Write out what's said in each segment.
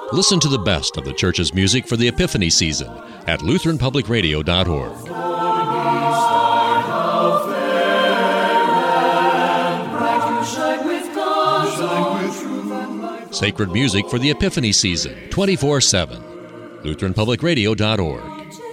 Listen to the best of the church's music for the Epiphany season at LutheranPublicRadio.org. Sacred music for the Epiphany season, 24/7. LutheranPublicRadio.org.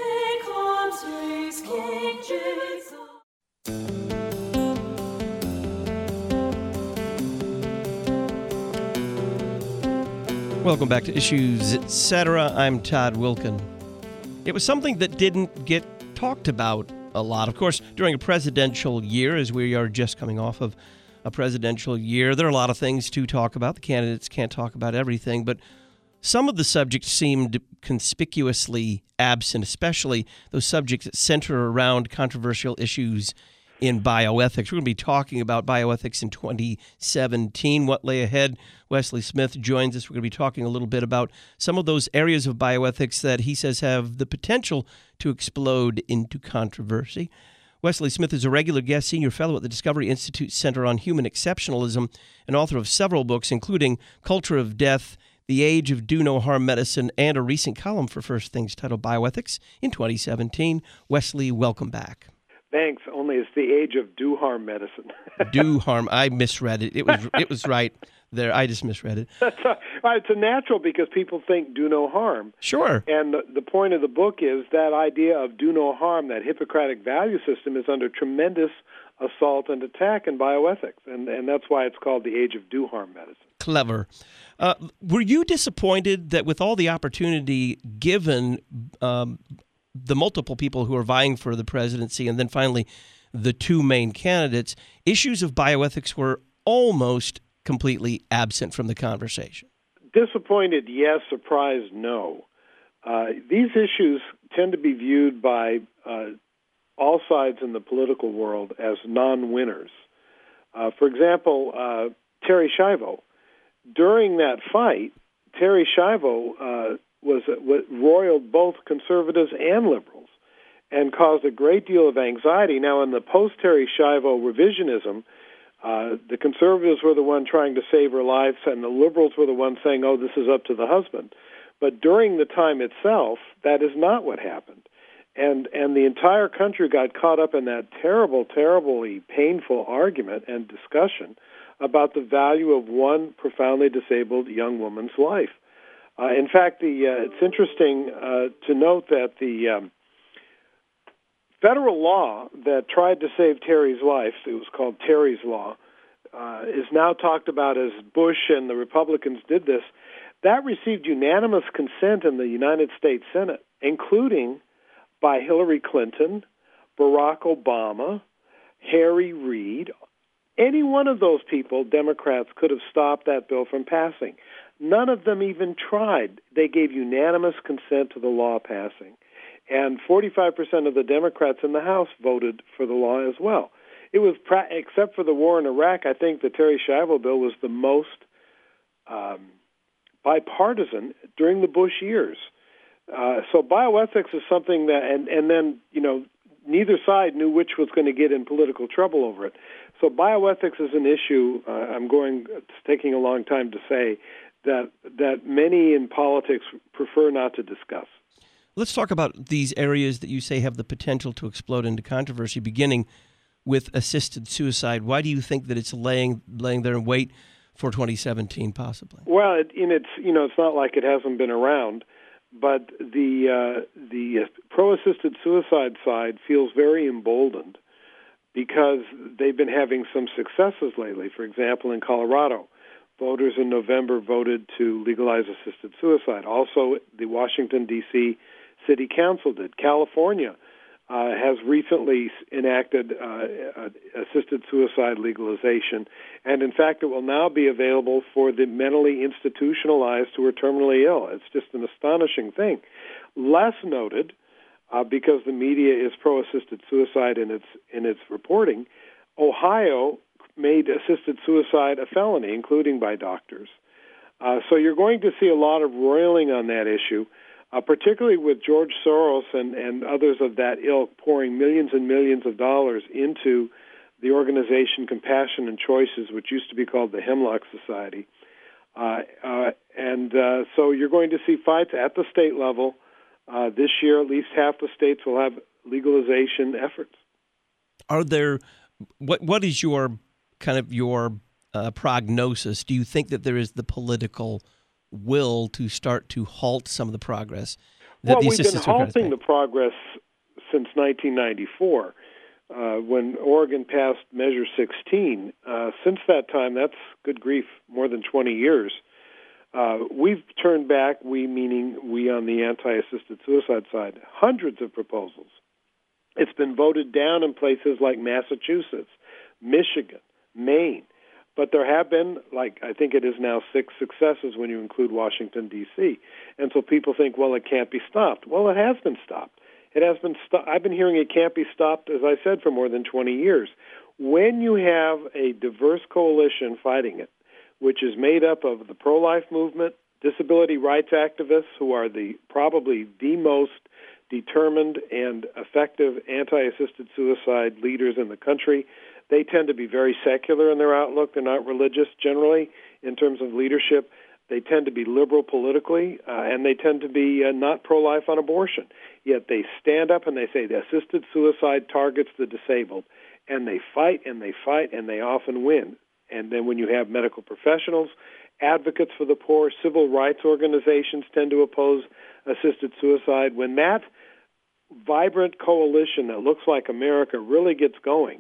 Welcome back to Issues Etc. I'm Todd Wilken. It was something that didn't get talked about a lot. Of course, during a presidential year, as we are just coming off of a presidential year, there are a lot of things to talk about. The candidates can't talk about everything, but some of the subjects seemed conspicuously absent, especially those subjects that center around controversial issues in bioethics. We're going to be talking about bioethics in 2017, what lay ahead. Wesley Smith joins us. We're going to be talking a little bit about some of those areas of bioethics that he says have the potential to explode into controversy. Wesley Smith is a regular guest senior fellow at the Discovery Institute Center on Human Exceptionalism and author of several books, including Culture of Death, The Age of Do No Harm Medicine, and a recent column for First Things titled Bioethics in 2017. Wesley, welcome back. Thanks. Only it's the age of do harm medicine. Do harm. I misread it. It was right there. I just misread it. It's a natural because people think do no harm. Sure. And the point of the book is that idea of do no harm, that Hippocratic value system, is under tremendous assault and attack in bioethics. And that's why it's called the age of do harm medicine. Clever. Were you disappointed that with all the opportunity given the multiple people who are vying for the presidency, and then finally the two main candidates, issues of bioethics were almost completely absent from the conversation? Disappointed, yes. Surprised, no. These issues tend to be viewed by all sides in the political world as non-winners. For example, Terri Schiavo. During that fight, Terri Schiavo roiled both conservatives and liberals and caused a great deal of anxiety. Now, in the post-Terri Schiavo revisionism, the conservatives were the one trying to save her life, and the liberals were the ones saying, oh, this is up to the husband. But during the time itself, that is not what happened. And the entire country got caught up in that terribly painful argument and discussion about the value of one profoundly disabled young woman's life. In fact, it's interesting to note that the federal law that tried to save Terri's life, it was called Terri's Law, is now talked about as Bush and the Republicans did this. That received unanimous consent in the United States Senate, including by Hillary Clinton, Barack Obama, Harry Reid. Any one of those people, Democrats, could have stopped that bill from passing. None of them even tried. They gave unanimous consent to the law passing. And 45% of the Democrats in the House voted for the law as well. It was, except for the war in Iraq, I think the Terri Schiavo bill was the most bipartisan during the Bush years. So bioethics is something that, and then, neither side knew which was going to get in political trouble over it. So bioethics is an issue, it's taking a long time to say, that many in politics prefer not to discuss. Let's talk about these areas that you say have the potential to explode into controversy, beginning with assisted suicide. Why do you think that it's laying there in wait for 2017, possibly? Well, it's not like it hasn't been around, but the pro-assisted suicide side feels very emboldened because they've been having some successes lately. For example, in Colorado, voters in November voted to legalize assisted suicide. Also, the Washington, D.C. City Council did. California has recently enacted assisted suicide legalization. And, in fact, it will now be available for the mentally institutionalized who are terminally ill. It's just an astonishing thing. Less noted, because the media is pro-assisted suicide in its reporting, Ohio made assisted suicide a felony, including by doctors. So you're going to see a lot of roiling on that issue, particularly with George Soros and others of that ilk pouring millions and millions of dollars into the organization Compassion and Choices, which used to be called the Hemlock Society. So you're going to see fights at the state level. This year, at least half the states will have legalization efforts. Are there? What is your prognosis? Do you think that there is the political will to start to halt some of the progress that the we've been assistance halting the progress since 1994, when Oregon passed Measure 16. Since that time, that's good grief, more than 20 years. We've turned back, we meaning we on the anti-assisted suicide side, hundreds of proposals. It's been voted down in places like Massachusetts, Michigan, Maine. But there have been, I think it is now 6 successes when you include Washington, D.C. And so people think, well, it can't be stopped. Well, it has been stopped. It has been I've been hearing it can't be stopped, as I said, for more than 20 years. When you have a diverse coalition fighting it, which is made up of the pro-life movement, disability rights activists, who are probably the most determined and effective anti-assisted suicide leaders in the country. They tend to be very secular in their outlook. They're not religious generally in terms of leadership. They tend to be liberal politically, and they tend to be not pro-life on abortion. Yet they stand up and they say the assisted suicide targets the disabled, and they fight and they fight, and they often win. And then when you have medical professionals, advocates for the poor, civil rights organizations tend to oppose assisted suicide. When that vibrant coalition that looks like America really gets going,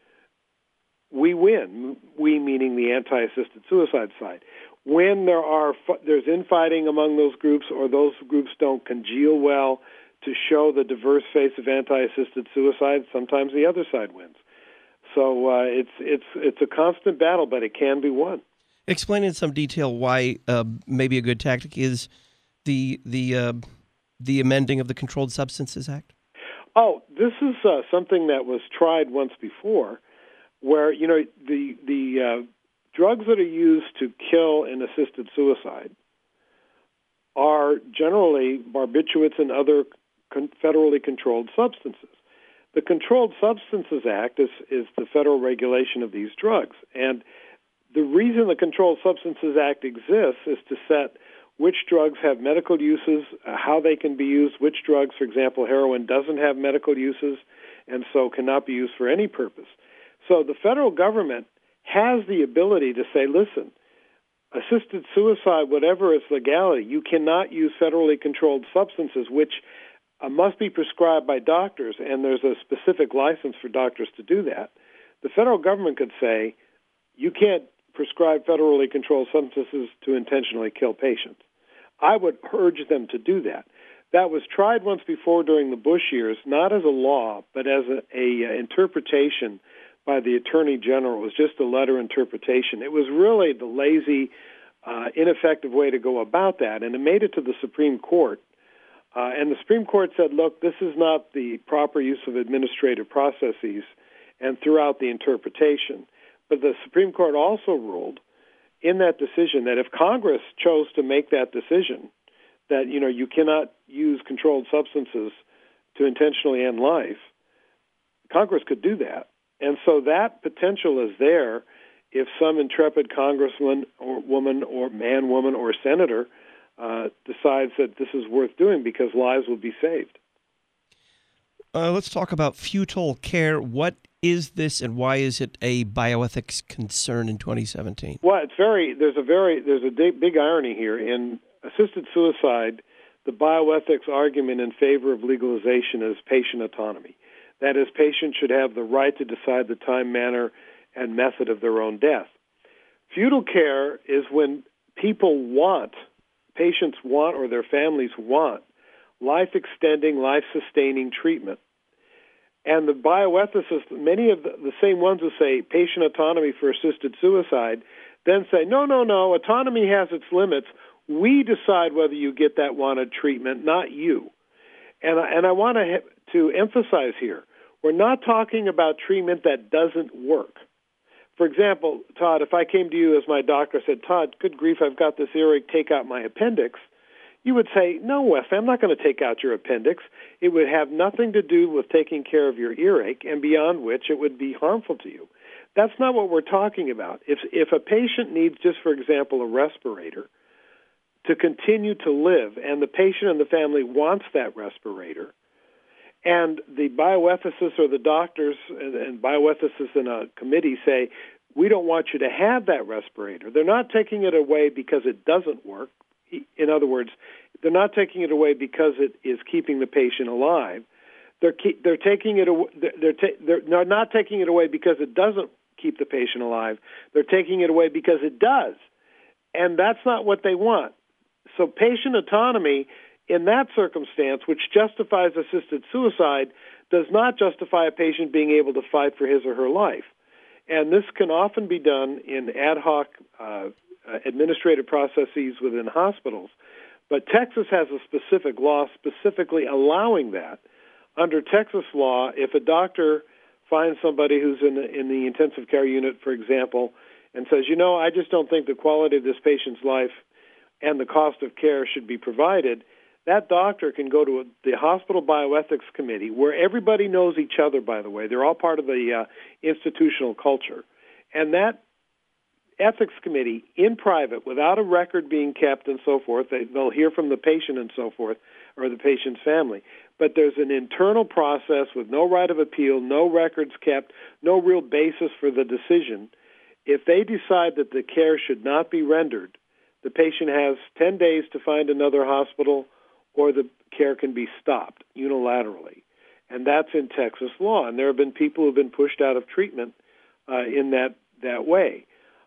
we win, we meaning the anti-assisted suicide side. When there's infighting among those groups, or those groups don't congeal well to show the diverse face of anti-assisted suicide, sometimes the other side wins. So it's a constant battle, but it can be won. Explain in some detail why maybe a good tactic is the amending of the Controlled Substances Act. Oh, this is something that was tried once before, where the drugs that are used to kill in assisted suicide are generally barbiturates and other federally controlled substances. The Controlled Substances Act is the federal regulation of these drugs. And the reason the Controlled Substances Act exists is to set which drugs have medical uses, how they can be used, which drugs, for example, heroin doesn't have medical uses and so cannot be used for any purpose. So the federal government has the ability to say, listen, assisted suicide, whatever its legality, you cannot use federally controlled substances, which must be prescribed by doctors, and there's a specific license for doctors to do that. The federal government could say, you can't prescribe federally controlled substances to intentionally kill patients. I would urge them to do that. That was tried once before during the Bush years, not as a law, but as a interpretation by the Attorney General. It was just a letter interpretation. It was really the lazy, ineffective way to go about that, and it made it to the Supreme Court. And the Supreme Court said, look, this is not the proper use of administrative processes, and throughout the interpretation. But the Supreme Court also ruled in that decision that if Congress chose to make that decision, that you cannot use controlled substances to intentionally end life, Congress could do that. And so that potential is there if some intrepid congressman or woman or man, woman, or senator decides that this is worth doing because lives will be saved. Let's talk about futile care. What is this, and why is it a bioethics concern in 2017? Well, there's a big irony here. In assisted suicide, the bioethics argument in favor of legalization is patient autonomy. That is, patients should have the right to decide the time, manner, and method of their own death. Futile care is when patients want, or their families want, life-extending, life-sustaining treatment. And the bioethicists, many of the same ones who say patient autonomy for assisted suicide, then say, no, autonomy has its limits. We decide whether you get that wanted treatment, not you. And I want to emphasize here, we're not talking about treatment that doesn't work. For example, Todd, if I came to you as my doctor and said, Todd, good grief, I've got this earache, take out my appendix, you would say, no, Wesley, I'm not going to take out your appendix. It would have nothing to do with taking care of your earache, and beyond which it would be harmful to you. That's not what we're talking about. If a patient needs, just for example, a respirator to continue to live, and the patient and the family wants that respirator, and the bioethicists or the doctors and bioethicists in a committee say, we don't want you to have that respirator, they're not taking it away because it doesn't work. In other words, they're not taking it away because it is keeping the patient alive. They're taking it. They're not taking it away because it doesn't keep the patient alive. They're taking it away because it does, and that's not what they want. So patient autonomy in that circumstance, which justifies assisted suicide, does not justify a patient being able to fight for his or her life. And this can often be done in ad hoc administrative processes within hospitals. But Texas has a specific law specifically allowing that. Under Texas law, if a doctor finds somebody who's in the intensive care unit, for example, and says, I just don't think the quality of this patient's life and the cost of care should be provided, that doctor can go to the hospital bioethics committee, where everybody knows each other, by the way. They're all part of the institutional culture. And that ethics committee, in private, without a record being kept and so forth, they'll hear from the patient and so forth, or the patient's family. But there's an internal process with no right of appeal, no records kept, no real basis for the decision. If they decide that the care should not be rendered, the patient has 10 days to find another hospital, or the care can be stopped unilaterally. And that's in Texas law. And there have been people who have been pushed out of treatment in that way.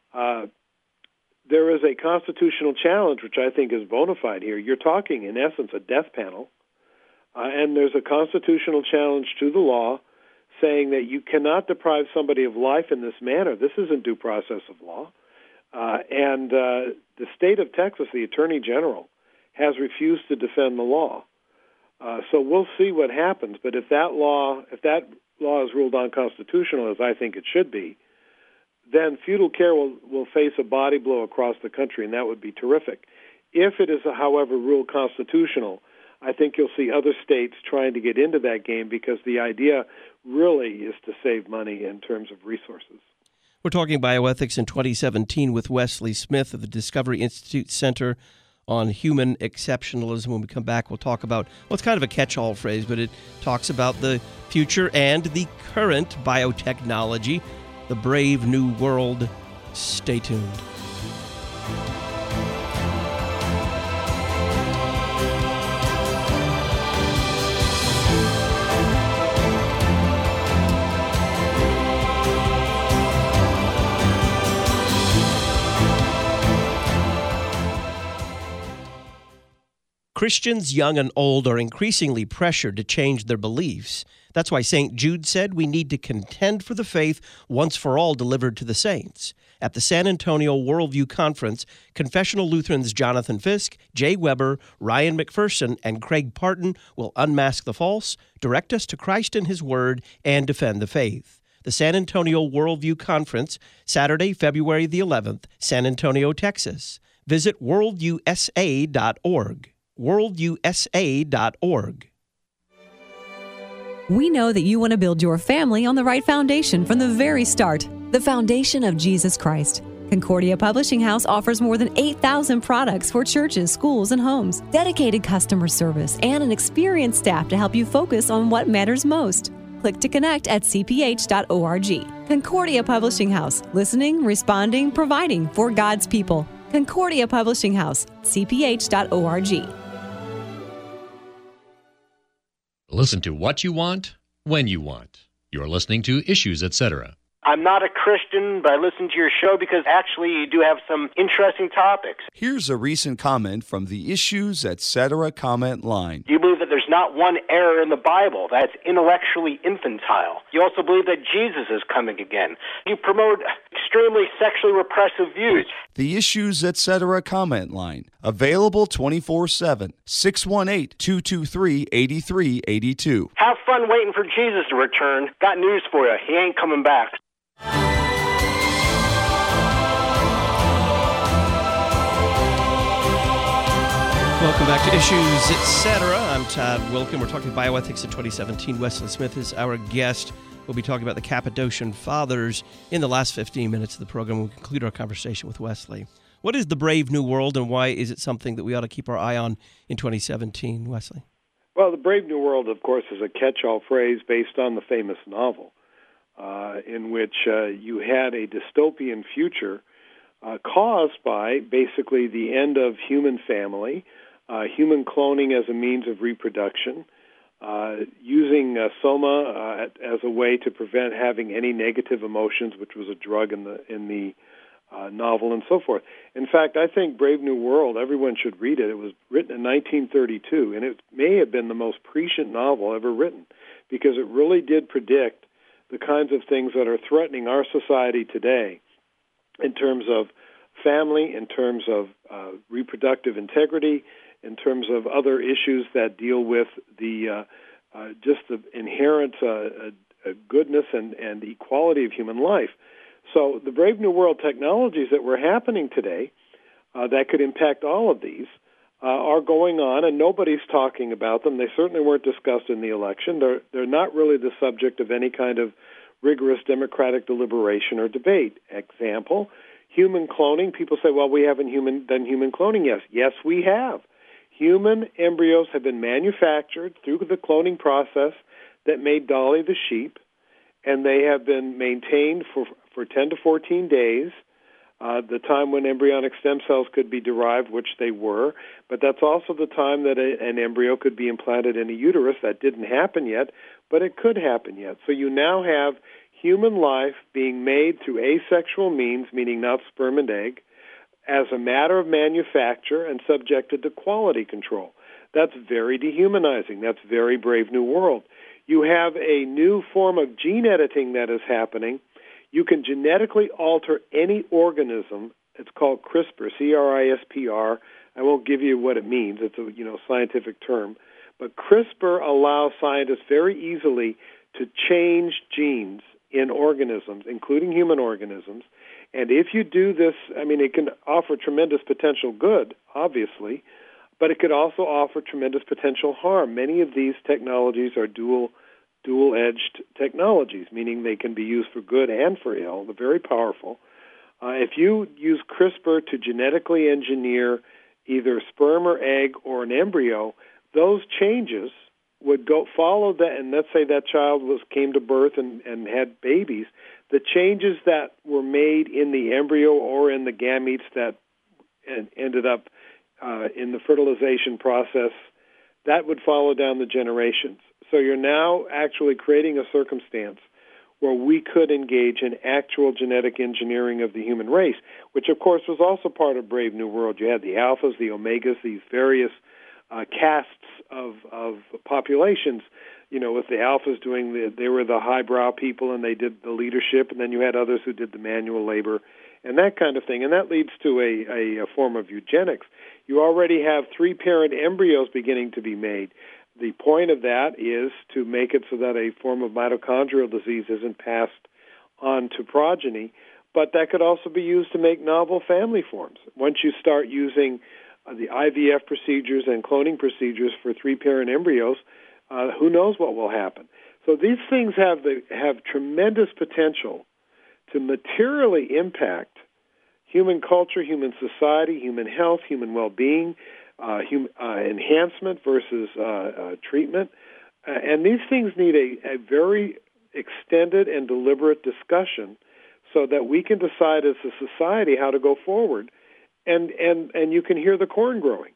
There is a constitutional challenge, which I think is bona fide here. You're talking, in essence, a death panel. And there's a constitutional challenge to the law saying that you cannot deprive somebody of life in this manner. This isn't due process of law. And the state of Texas, the Attorney General, has refused to defend the law. So we'll see what happens. But if that law is ruled unconstitutional, as I think it should be, then fetal care will face a body blow across the country, and that would be terrific. If it is, however, ruled constitutional, I think you'll see other states trying to get into that game, because the idea really is to save money in terms of resources. We're talking bioethics in 2017 with Wesley Smith of the Discovery Institute Center on Human Exceptionalism. When we come back, we'll talk about, well, it's kind of a catch-all phrase, but it talks about the future and the current biotechnology, the brave new world. Stay tuned. Christians, young and old, are increasingly pressured to change their beliefs. That's why St. Jude said we need to contend for the faith once for all delivered to the saints. At the San Antonio Worldview Conference, Confessional Lutherans Jonathan Fisk, Jay Weber, Ryan McPherson, and Craig Parton will unmask the false, direct us to Christ and His Word, and defend the faith. The San Antonio Worldview Conference, Saturday, February the 11th, San Antonio, Texas. Visit worldusa.org. worldusa.org. We know that you want to build your family on the right foundation from the very start, the foundation of Jesus Christ. Concordia Publishing House offers more than 8,000 products for churches, schools, and homes, dedicated customer service, and an experienced staff to help you focus on what matters most. Click to connect at cph.org. Concordia Publishing House, listening, responding, providing for God's people. Concordia Publishing House, cph.org. Listen to what you want, when you want. You're listening to Issues, Etc. I'm not a Christian, but I listen to your show because actually you do have some interesting topics. Here's a recent comment from the Issues, Etc. comment line. You believe that there's not one error in the Bible that's intellectually infantile. You also believe that Jesus is coming again. You promote extremely sexually repressive views. The Issues, Etc. comment line. Available 24/7. 618-223-8382. Have fun waiting for Jesus to return. Got news for you. He ain't coming back. Welcome back to Issues, Etc. I'm Todd Wilken. We're talking bioethics in 2017. Wesley Smith is our guest. We'll be talking about the Cappadocian Fathers in the last 15 minutes of the program. We'll conclude our conversation with Wesley. What is the Brave New World, and why is it something that we ought to keep our eye on in 2017, Wesley? Well, the Brave New World, of course, is a catch-all phrase based on the famous novel in which you had a dystopian future caused by basically the end of human family, human cloning as a means of reproduction, using soma as a way to prevent having any negative emotions, which was a drug in the novel, and so forth. In fact, I think Brave New World, everyone should read it. It was written in 1932, and it may have been the most prescient novel ever written, because it really did predict the kinds of things that are threatening our society today in terms of family, in terms of reproductive integrity, in terms of other issues that deal with the just the inherent goodness and equality of human life. So the Brave New World technologies that were happening today that could impact all of these are going on, and nobody's talking about them. They certainly weren't discussed in the election. They're not really the subject of any kind of rigorous democratic deliberation or debate. Example, human cloning. People say, well, we haven't done human cloning yet. Yes, we have. Human embryos have been manufactured through the cloning process that made Dolly the sheep, and they have been maintained for 10 to 14 days, the time when embryonic stem cells could be derived, which they were, but that's also the time that an embryo could be implanted in a uterus. That didn't happen yet, but it could happen yet. So you now have human life being made through asexual means, meaning not sperm and egg, as a matter of manufacture and subjected to quality control. That's very dehumanizing. That's very Brave New World. You have a new form of gene editing that is happening. You can genetically alter any organism. It's called CRISPR, C-R-I-S-P-R. I won't give you what it means. It's a scientific term. But CRISPR allows scientists very easily to change genes in organisms, including human organisms. And if you do this, it can offer tremendous potential good, obviously, but it could also offer tremendous potential harm. Many of these technologies are dual-edged technologies, meaning they can be used for good and for ill. They're very powerful. If you use CRISPR to genetically engineer either sperm or egg or an embryo, those changes would follow that, and let's say that child came to birth and had babies. The changes that were made in the embryo or in the gametes that ended up in the fertilization process, that would follow down the generations. So you're now actually creating a circumstance where we could engage in actual genetic engineering of the human race, which, of course, was also part of Brave New World. You had the alphas, the omegas, these various castes of populations. With the alphas they were the highbrow people and they did the leadership, and then you had others who did the manual labor and that kind of thing. And that leads to a form of eugenics. You already have 3-parent embryos beginning to be made. The point of that is to make it so that a form of mitochondrial disease isn't passed on to progeny, but that could also be used to make novel family forms. Once you start using the IVF procedures and cloning procedures for 3-parent embryos, who knows what will happen. So these things have tremendous potential to materially impact human culture, human society, human health, human well-being, enhancement versus treatment. And these things need a very extended and deliberate discussion so that we can decide as a society how to go forward. And you can hear the corn growing.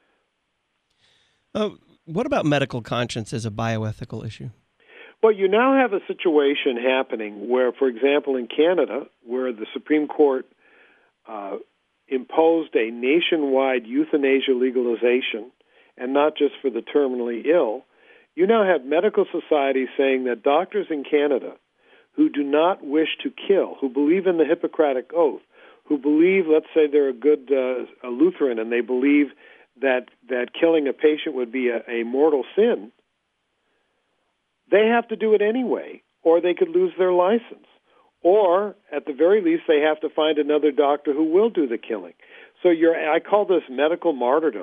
What about medical conscience as a bioethical issue? Well, you now have a situation happening where, for example, in Canada, where the Supreme Court imposed a nationwide euthanasia legalization, and not just for the terminally ill, you now have medical societies saying that doctors in Canada who do not wish to kill, who believe in the Hippocratic Oath, who believe, let's say they're a good a Lutheran, and they believe that killing a patient would be a mortal sin, they have to do it anyway, or they could lose their license. Or, at the very least, they have to find another doctor who will do the killing. So I call this medical martyrdom.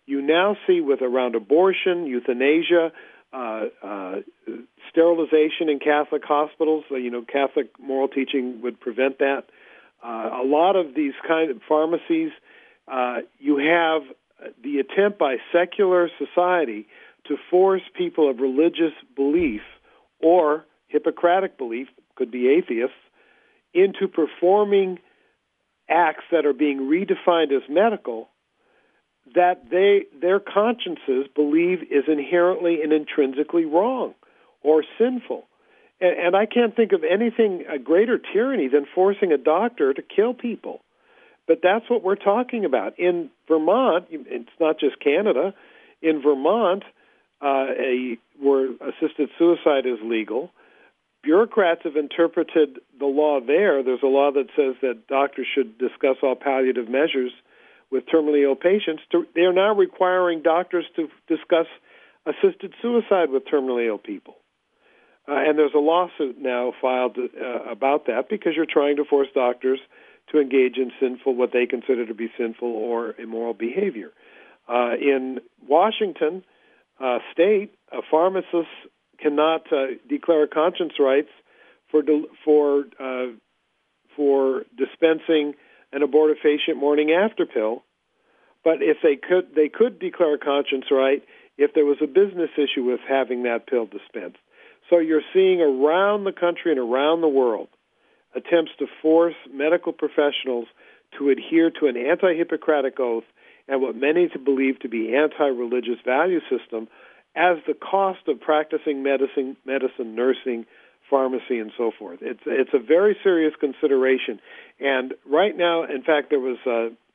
You now see around abortion, euthanasia, sterilization in Catholic hospitals. Catholic moral teaching would prevent that. A lot of these kind of pharmacies, you have the attempt by secular society to force people of religious belief or Hippocratic belief, could be atheists, into performing acts that are being redefined as medical that their consciences believe is inherently and intrinsically wrong or sinful. And I can't think of anything a greater tyranny than forcing a doctor to kill people. But that's what we're talking about. In Vermont, it's not just Canada, in Vermont, where assisted suicide is legal, bureaucrats have interpreted the law there. There's a law that says that doctors should discuss all palliative measures with terminally ill patients. They are now requiring doctors to discuss assisted suicide with terminally ill people. And there's a lawsuit now filed about that because you're trying to force doctors to engage in what they consider to be sinful or immoral behavior. In Washington state, pharmacists cannot declare conscience rights for dispensing an abortifacient morning after pill. But if they could declare a conscience right if there was a business issue with having that pill dispensed. So you're seeing around the country and around the world attempts to force medical professionals to adhere to an anti-Hippocratic oath and what many believe to be anti-religious value system as the cost of practicing medicine, nursing, pharmacy, and so forth. It's a very serious consideration. And right now, in fact, there was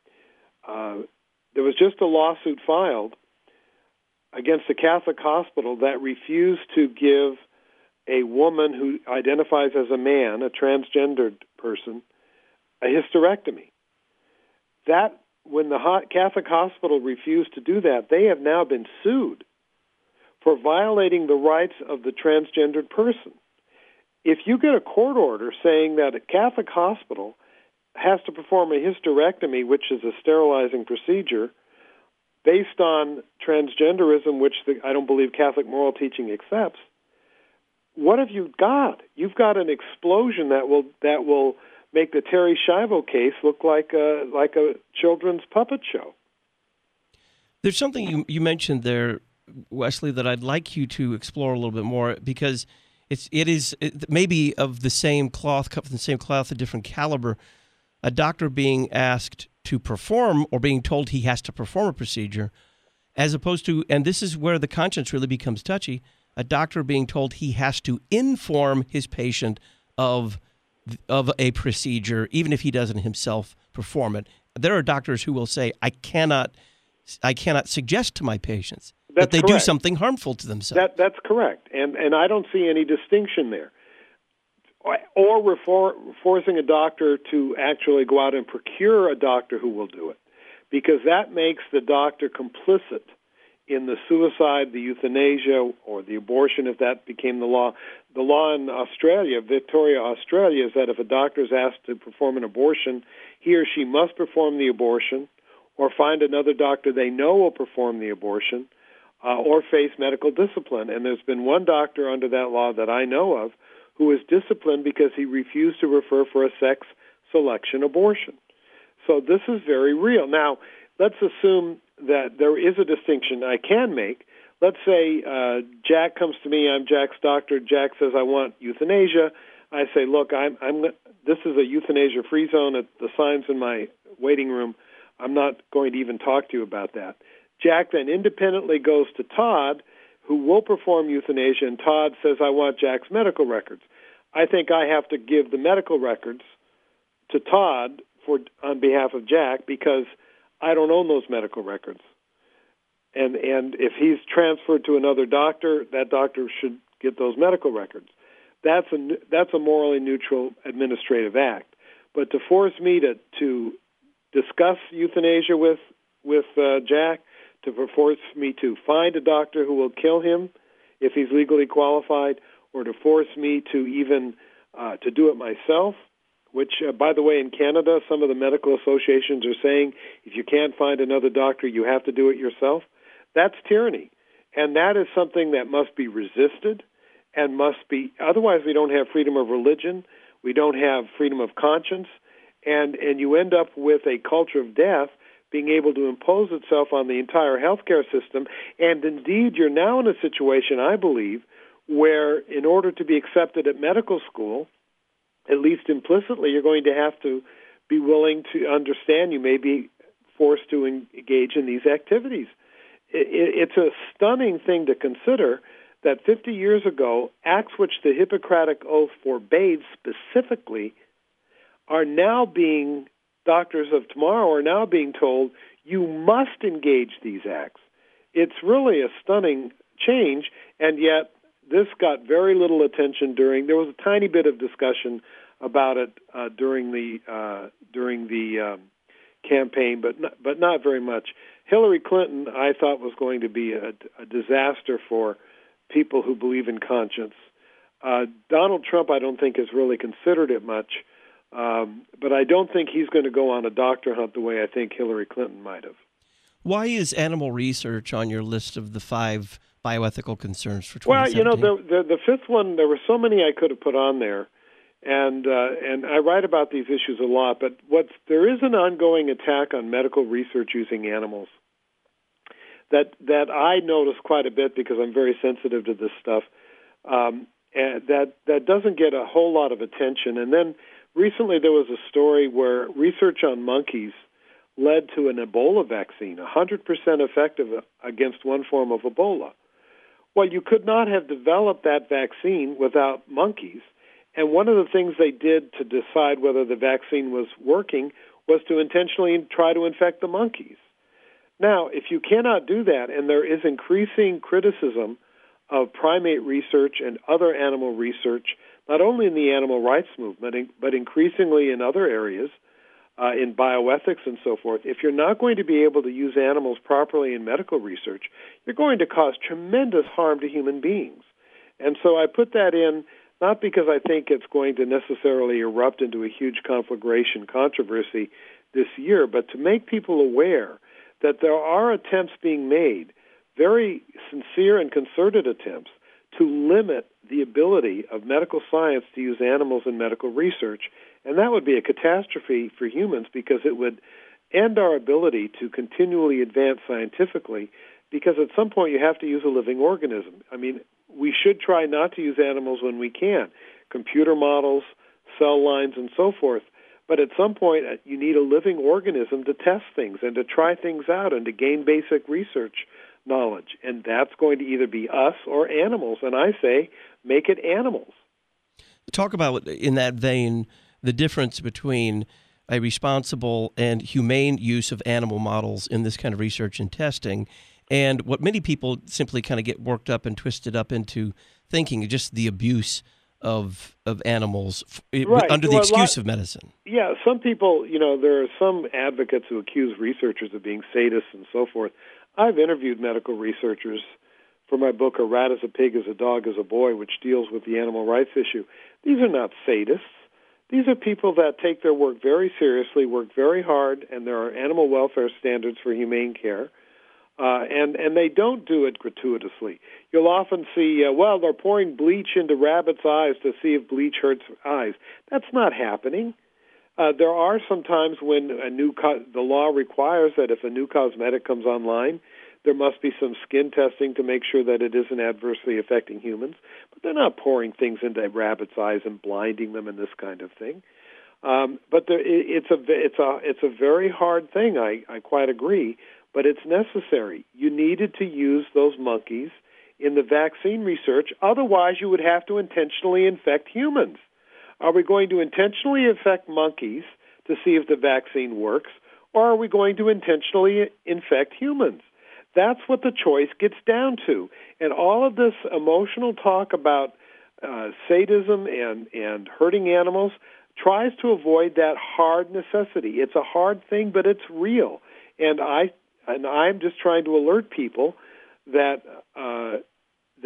just a lawsuit filed against a Catholic hospital that refused to give a woman who identifies as a man, a transgendered person, a hysterectomy. That, when the Catholic hospital refused to do that, they have now been sued for violating the rights of the transgendered person. If you get a court order saying that a Catholic hospital has to perform a hysterectomy, which is a sterilizing procedure, based on transgenderism, which I don't believe Catholic moral teaching accepts, what have you got? You've got an explosion that will make the Terry Schiavo case look like a children's puppet show. There's something you mentioned there, Wesley, that I'd like you to explore a little bit more, because it is maybe of the same cloth, cut from the same cloth, a different caliber. A doctor being asked to perform or being told he has to perform a procedure, as opposed to, and this is where the conscience really becomes touchy, a doctor being told he has to inform his patient of a procedure, even if he doesn't himself perform it. There are doctors who will say, I cannot suggest to my patients that they do something harmful to themselves. That's correct, and I don't see any distinction there. Or we're forcing a doctor to actually go out and procure a doctor who will do it, because that makes the doctor complicit in the suicide, the euthanasia, or the abortion, if that became the law. The law in Australia, Victoria, Australia, is that if a doctor is asked to perform an abortion, he or she must perform the abortion or find another doctor they know will perform the abortion or face medical discipline. And there's been one doctor under that law that I know of who was disciplined because he refused to refer for a sex selection abortion. So this is very real. Now, let's assume that there is a distinction I can make. Let's say Jack comes to me. I'm Jack's doctor. Jack says, I want euthanasia. I say, look, this is a euthanasia-free zone. The sign's in my waiting room. I'm not going to even talk to you about that. Jack then independently goes to Todd, who will perform euthanasia, and Todd says, I want Jack's medical records. I think I have to give the medical records to Todd on behalf of Jack, because I don't own those medical records. And if he's transferred to another doctor, that doctor should get those medical records. That's a morally neutral administrative act. But to force me to discuss euthanasia with Jack, to force me to find a doctor who will kill him if he's legally qualified, or to force me to even to do it myself which, by the way, in Canada, some of the medical associations are saying if you can't find another doctor, you have to do it yourself. That's tyranny. And that is something that must be resisted and must be, otherwise we don't have freedom of religion, we don't have freedom of conscience, and you end up with a culture of death being able to impose itself on the entire healthcare system. And indeed, you're now in a situation, I believe, where in order to be accepted at medical school, at least implicitly, you're going to have to be willing to understand you may be forced to engage in these activities. It's a stunning thing to consider that 50 years ago, acts which the Hippocratic Oath forbade specifically are now being, doctors of tomorrow are now being told, you must engage these acts. It's really a stunning change, and yet this got very little attention there was a tiny bit of discussion about it during the campaign, but not very much. Hillary Clinton, I thought, was going to be a disaster for people who believe in conscience. Donald Trump, I don't think, has really considered it much, but I don't think he's going to go on a doctor hunt the way I think Hillary Clinton might have. Why is animal research on your list of the 5 bioethical concerns for 2017? Well, the fifth one, there were so many I could have put on there, and I write about these issues a lot, but there is an ongoing attack on medical research using animals that I notice quite a bit because I'm very sensitive to this stuff, and that doesn't get a whole lot of attention. And then recently there was a story where research on monkeys led to an Ebola vaccine, 100% effective against one form of Ebola. Well, you could not have developed that vaccine without monkeys. And one of the things they did to decide whether the vaccine was working was to intentionally try to infect the monkeys. Now, if you cannot do that, and there is increasing criticism of primate research and other animal research, not only in the animal rights movement, but increasingly in other areas, in bioethics and so forth, if you're not going to be able to use animals properly in medical research, you're going to cause tremendous harm to human beings. And so I put that in, not because I think it's going to necessarily erupt into a huge conflagration controversy this year, but to make people aware that there are attempts being made, very sincere and concerted attempts, to limit the ability of medical science to use animals in medical research. And that would be a catastrophe for humans because it would end our ability to continually advance scientifically, because at some point you have to use a living organism. I mean, we should try not to use animals when we can, computer models, cell lines, and so forth. But at some point, you need a living organism to test things and to try things out and to gain basic research knowledge. And that's going to either be us or animals. And I say, make it animals. Talk about, in that vein, the difference between a responsible and humane use of animal models in this kind of research and testing, and what many people simply kind of get worked up and twisted up into thinking, just the abuse of animals under the excuse of medicine. Yeah, some people, there are some advocates who accuse researchers of being sadists and so forth. I've interviewed medical researchers for my book, A Rat is a Pig, as a Dog is a Boy, which deals with the animal rights issue. These are not sadists. These are people that take their work very seriously, work very hard, and there are animal welfare standards for humane care. And they don't do it gratuitously. You'll often see, they're pouring bleach into rabbits' eyes to see if bleach hurts eyes. That's not happening. There are some times when the law requires that if a new cosmetic comes online, there must be some skin testing to make sure that it isn't adversely affecting humans. But they're not pouring things into rabbits' eyes and blinding them and this kind of thing. But it's a very hard thing. I quite agree. But it's necessary. You needed to use those monkeys in the vaccine research. Otherwise, you would have to intentionally infect humans. Are we going to intentionally infect monkeys to see if the vaccine works, or are we going to intentionally infect humans? That's what the choice gets down to. And all of this emotional talk about sadism and hurting animals tries to avoid that hard necessity. It's a hard thing, but it's real. And I'm just trying to alert people that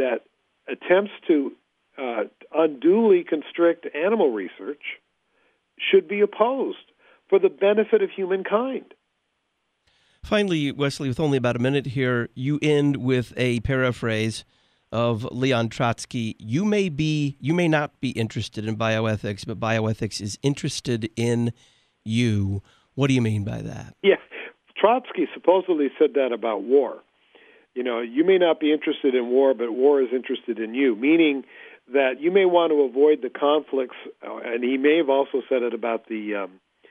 attempts to unduly constrict animal research should be opposed for the benefit of humankind. Finally, Wesley, with only about a minute here, you end with a paraphrase of Leon Trotsky. You may not be interested in bioethics, but bioethics is interested in you. What do you mean by that? Yeah, Trotsky supposedly said that about war. You may not be interested in war, but war is interested in you, meaning that you may want to avoid the conflicts, and he may have also said it about the,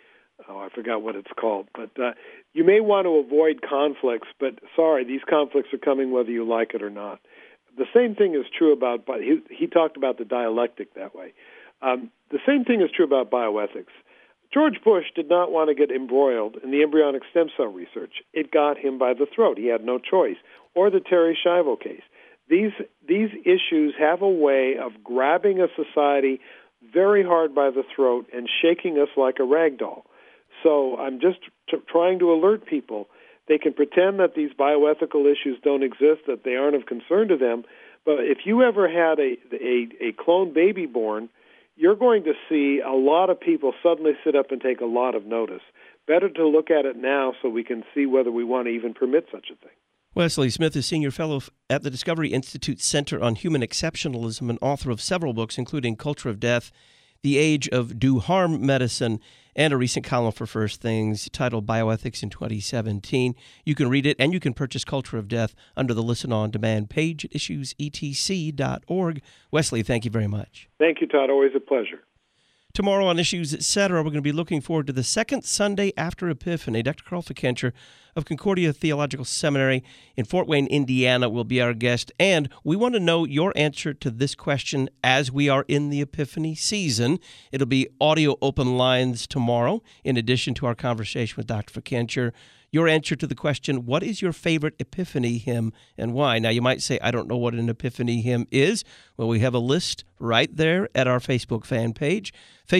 I forgot what it's called, but you may want to avoid conflicts, but sorry, these conflicts are coming whether you like it or not. The same thing is true about, he talked about the dialectic that way. The same thing is true about bioethics. George Bush did not want to get embroiled in the embryonic stem cell research. It got him by the throat. He had no choice. Or the Terry Schiavo case. These issues have a way of grabbing a society very hard by the throat and shaking us like a rag doll. So I'm just trying to alert people. They can pretend that these bioethical issues don't exist, that they aren't of concern to them, but if you ever had a clone baby born, you're going to see a lot of people suddenly sit up and take a lot of notice. Better to look at it now so we can see whether we want to even permit such a thing. Wesley Smith is Senior Fellow at the Discovery Institute Center on Human Exceptionalism and author of several books, including Culture of Death, The Age of Do Harm Medicine, and a recent column for First Things titled Bioethics in 2017. You can read it and you can purchase Culture of Death under the Listen On Demand page at issuesetc.org. Wesley, thank you very much. Thank you, Todd. Always a pleasure. Tomorrow on Issues, Etc., we're going to be looking forward to the second Sunday after Epiphany. Dr. Carl Fikencher of Concordia Theological Seminary in Fort Wayne, Indiana, will be our guest. And we want to know your answer to this question as we are in the Epiphany season. It'll be audio open lines tomorrow, in addition to our conversation with Dr. Fikencher. Your answer to the question, what is your favorite Epiphany hymn and why? Now, you might say, I don't know what an Epiphany hymn is. Well, we have a list right there at our Facebook fan page,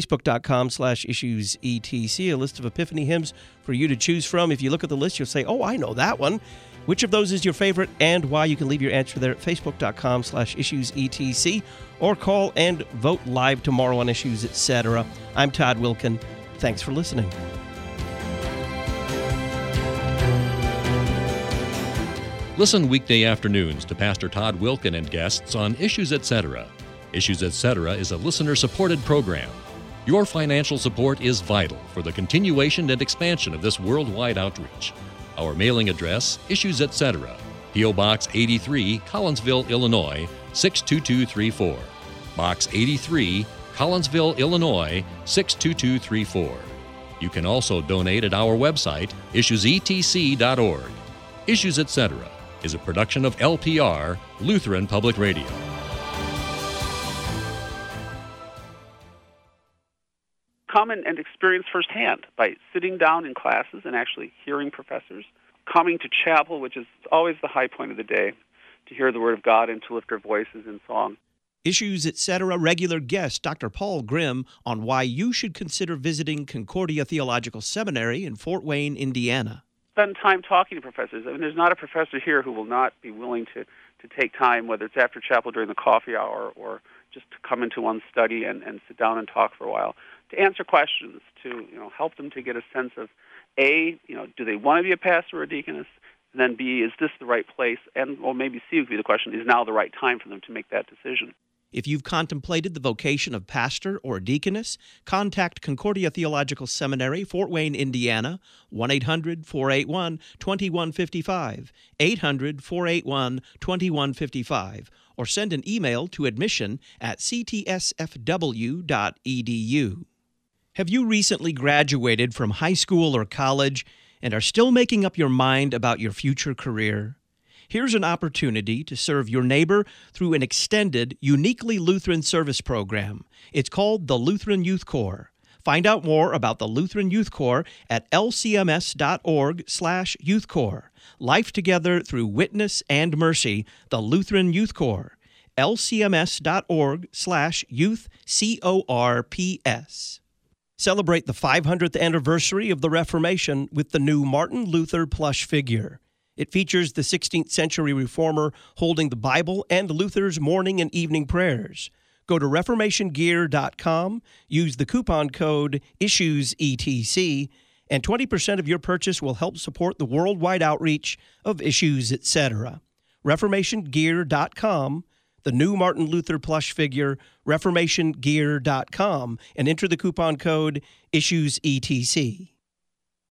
facebook.com/issuesetc, a list of Epiphany hymns for you to choose from. If you look at the list, you'll say, oh, I know that one. Which of those is your favorite and why? You can leave your answer there at facebook.com/issuesetc or call and vote live tomorrow on Issues, Etc. I'm Todd Wilken. Thanks for listening. Listen weekday afternoons to Pastor Todd Wilken and guests on Issues, Etc. Issues, Etc. is a listener-supported program. Your financial support is vital for the continuation and expansion of this worldwide outreach. Our mailing address, Issues, Etc., P.O. Box 83, Collinsville, Illinois, 62234. Box 83, Collinsville, Illinois, 62234. You can also donate at our website, issuesetc.org. Issues, Etc. is a production of LPR, Lutheran Public Radio. Come and experience firsthand by sitting down in classes and actually hearing professors, coming to chapel, which is always the high point of the day, to hear the Word of God and to lift our voices in song. Issues, Etc. regular guest Dr. Paul Grimm on why you should consider visiting Concordia Theological Seminary in Fort Wayne, Indiana. Spend time talking to professors. I mean, there's not a professor here who will not be willing to take time, whether it's after chapel during the coffee hour or just to come into one's study and sit down and talk for a while, to answer questions, to help them to get a sense of, A, do they want to be a pastor or a deaconess? And then B, is this the right place? And or maybe C would be the question, is now the right time for them to make that decision? If you've contemplated the vocation of pastor or deaconess, contact Concordia Theological Seminary, Fort Wayne, Indiana, 1-800-481-2155, 800-481-2155, or send an email to admission@ctsfw.edu. Have you recently graduated from high school or college and are still making up your mind about your future career? Here's an opportunity to serve your neighbor through an extended, uniquely Lutheran service program. It's called the Lutheran Youth Corps. Find out more about the Lutheran Youth Corps at lcms.org/Youth Corps. Life together through witness and mercy, the Lutheran Youth Corps. lcms.org/Youth CORPS. Celebrate the 500th anniversary of the Reformation with the new Martin Luther plush figure. It features the 16th century reformer holding the Bible and Luther's morning and evening prayers. Go to reformationgear.com, use the coupon code ISSUESETC, and 20% of your purchase will help support the worldwide outreach of Issues Etc. reformationgear.com, the new Martin Luther plush figure, reformationgear.com, and enter the coupon code ISSUESETC.